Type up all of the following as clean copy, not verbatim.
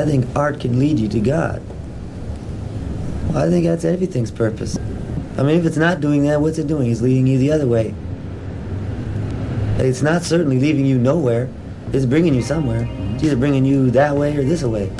I think art can lead you to God. Well, I think that's everything's purpose. I mean, if it's not doing that, what's it doing? It's leading you the other way. It's not certainly leaving you nowhere. It's bringing you somewhere. It's either bringing you that way or this way.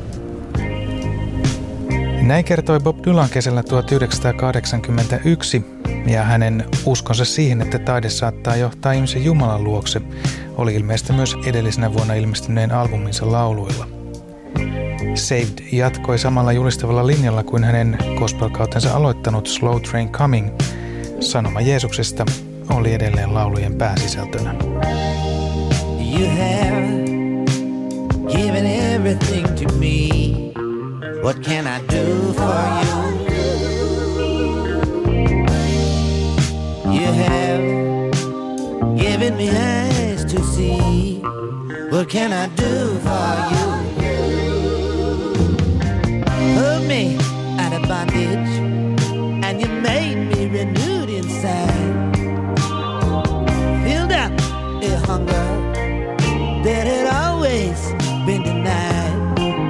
Näin kertoi Bob Dylan kesällä 1981, ja hänen uskonsa siihen, että taide saattaa johtaa ihmisen Jumalan luokse, oli ilmeistä myös edellisenä vuonna ilmestyneen albuminsa lauluilla. Saved jatkoi samalla julistavalla linjalla kuin hänen gospel-kautensa aloittanut Slow Train Coming. Sanoma Jeesuksesta oli edelleen laulujen pääsisältönä. You have given everything to me. What can I do for you? You have given me eyes to see. What can I do for you? Pulled me out of bondage, and you made me renewed inside. Filled up a hunger that had always been denied.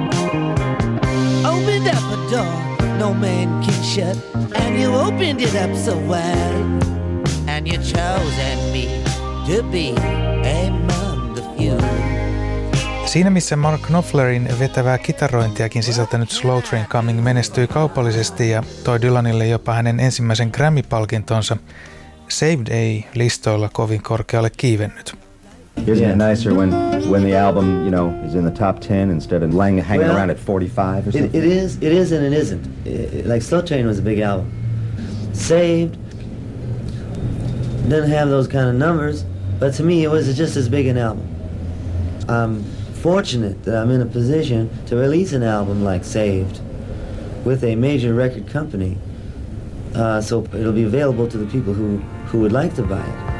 Opened up a door no man can shut, and you opened it up so wide, and you chosen me to be among the few. Siinä missä Mark Knopflerin vetävää kitarointiakin sisältänyt Slow Train Coming menestyi kaupallisesti ja toi Dylanille jopa hänen ensimmäisen Grammy-palkintonsa, Saved ei listoilla kovin korkealle kiivennyt. Isn't it nicer when the album, is in the top 10 instead of hanging around at 45 or something? It is and it isn't. Like Slow Train was a big album. Saved didn't have those kind of numbers, but to me it was just as big an album. I'm fortunate that I'm in a position to release an album like Saved with a major record company, so it'll be available to the people who would like to buy it.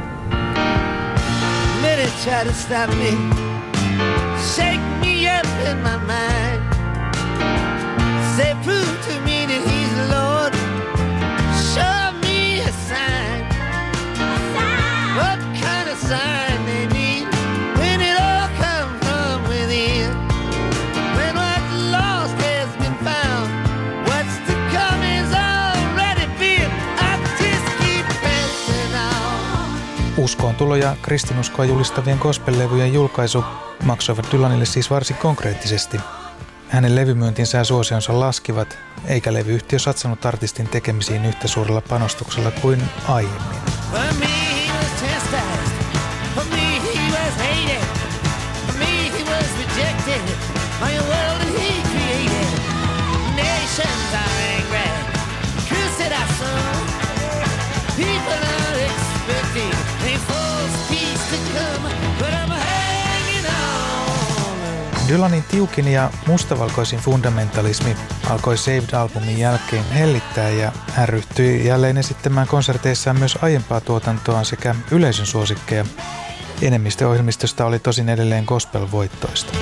Many try to stop me, shake me up in my mind, say prove to me that he's the Lord, show me a sign. What kind of sign they need when it all comes from within, when what's lost has been found, what's to come is already been. I just keep pressing on. Uskoontulo ja kristinuskoa julistavien gospel-levyjen julkaisu maksoivat Dylanille siis varsin konkreettisesti. Hänen levymyyntinsä ja suosionsa laskivat, eikä levyyhtiö satsannut artistin tekemisiin yhtä suurella panostuksella kuin aiemmin. Dylanin tiukin ja mustavalkoisin fundamentalismi alkoi Saved-albumin jälkeen hellittää ja hän ryhtyi jälleen esittämään konserteissaan myös aiempaa tuotantoaan sekä yleisön suosikkeja. Enemmistö ohjelmistosta oli tosin edelleen gospel-voittoista.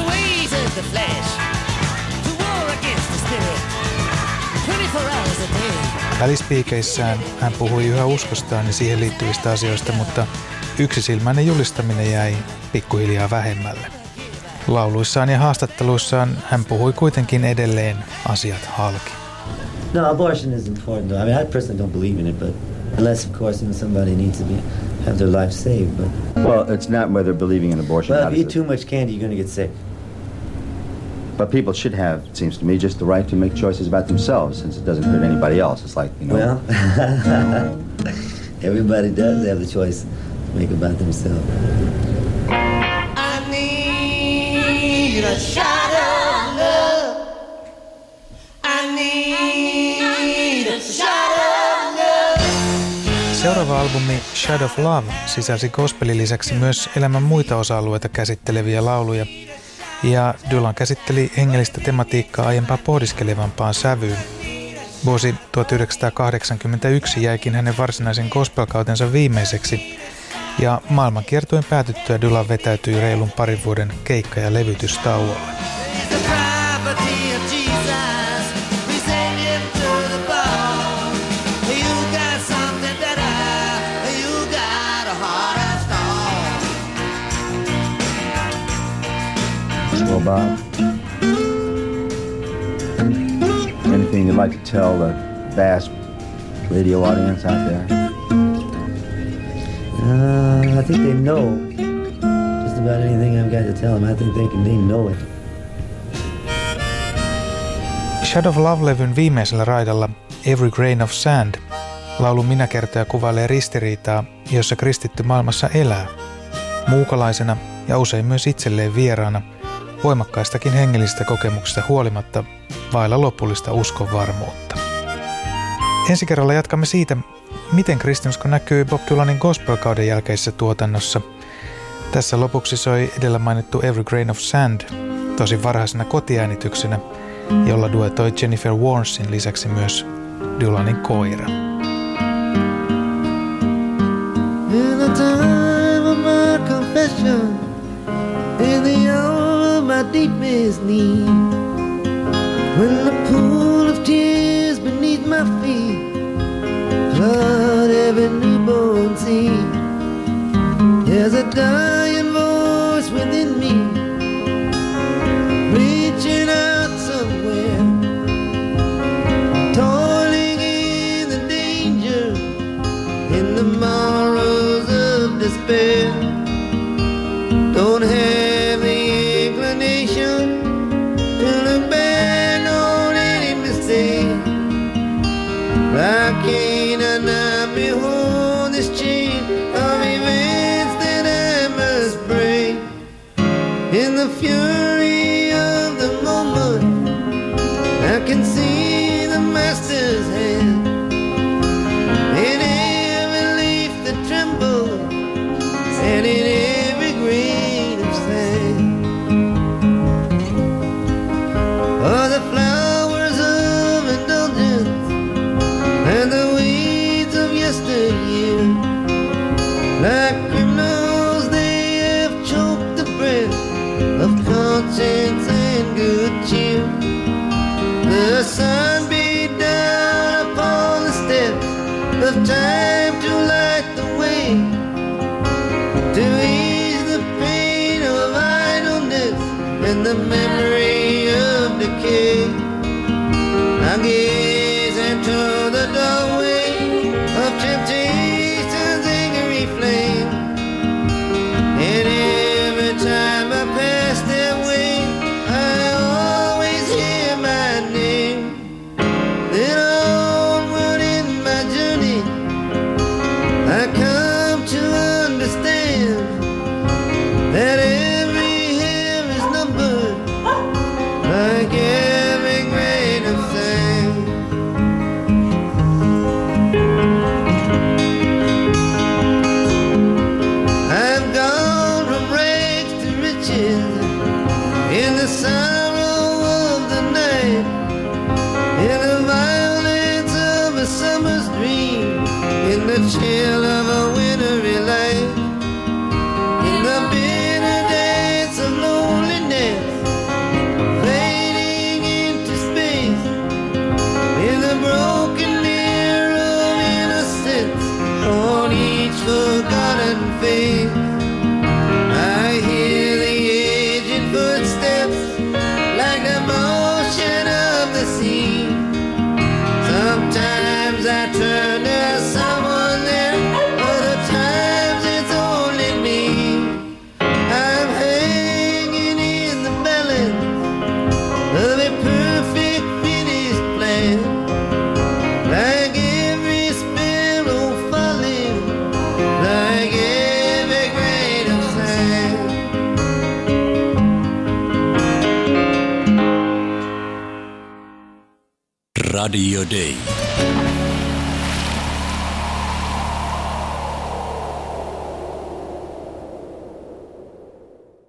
Välispiikeissään hän puhui yhä uskostaan ja siihen liittyvistä asioista, mutta yksisilmäinen julistaminen jäi pikkuhiljaa vähemmälle. Lauluissaan ja haastatteluissaan hän puhui kuitenkin edelleen asiat halki. No, abortion is important. I mean, I personally don't believe in it, but unless, of course, somebody needs to have their life saved. But well, it's not whether believing in abortion. Well, if you eat too much candy, you're going to get sick. But people should have, it seems to me, just the right to make choices about themselves, since it doesn't hurt anybody else. It's like, Well, everybody does have the choice to make about themselves. A shot of love. I need a shot of love. Seuraava albumi Shot of Love sisälsi gospelin lisäksi myös elämän muita osa-alueita käsitteleviä lauluja, ja Dylan käsitteli hengellistä tematiikkaa aiempaa pohdiskelevampaan sävyyn. Vuosi 1981 jäikin hänen varsinaisen gospelkautensa viimeiseksi, ja maailmankiertueen päätyttyä Dylan vetäytyi reilun parin vuoden keikka- ja levytystauolle. Well, Bob, like to tell the vast radio audience out there? I think they know just about anything I've got to tell them. I think they know it. Shadow of Love-levyn viimeisellä raidalla Every Grain of Sand laulun minäkertoja kuvailee ristiriitaa, jossa kristitty maailmassa elää, muukalaisena ja usein myös itselleen vieraana, voimakkaistakin hengellisistä kokemuksista huolimatta vailla lopullista uskonvarmuutta. Ensi kerralla jatkamme siitä, miten kristinusko näkyy Bob Dylanin gospel-kauden jälkeisessä tuotannossa. Tässä lopuksi soi edellä mainittu Every Grain of Sand, tosi varhaisena kotiäänityksenä, jolla duetoi Jennifer Warnesin lisäksi myös Dylanin koira. In the time of my confession, in the hour of my deepest need, when the pool of tears beneath my feet flood every newborn seed, there's a dying voice within me, reaching out somewhere, toiling in the danger, in the morrows of despair. Don't have the inclination to look back on any mistake. I can't not behold this chain of events that I must break. In the fury of the moment, I can see the master's hand. In every leaf that trembles, and in every grain of sand. Oh, the flowers of indulgence and the weeds of yesteryear, like criminals they have choked the breath of conscience and good cheer. The sun beat down upon the steps of time to light the way, to ease the pain of idleness and the memory of decay. I gaze into the doorway of temptation's angry flame, and every time I pass that way, I always hear my name. Then onward in my journey, I come to understand that every hair is numbered, like every grain of sand. I've gone from rags to riches in the sorrow of the night, in the violence of a summer's dream, in the chill of a wintry light, in the bitter dance of loneliness, fading into space, in the broken mirror of innocence on each forgotten face. I hear the aged footsteps like the motion of the sea. Sometimes I turn to someone there, other times it's only me. I'm hanging in the balance of a perfect finished plan, like every sparrow falling, like every grain of sand. Radio Day.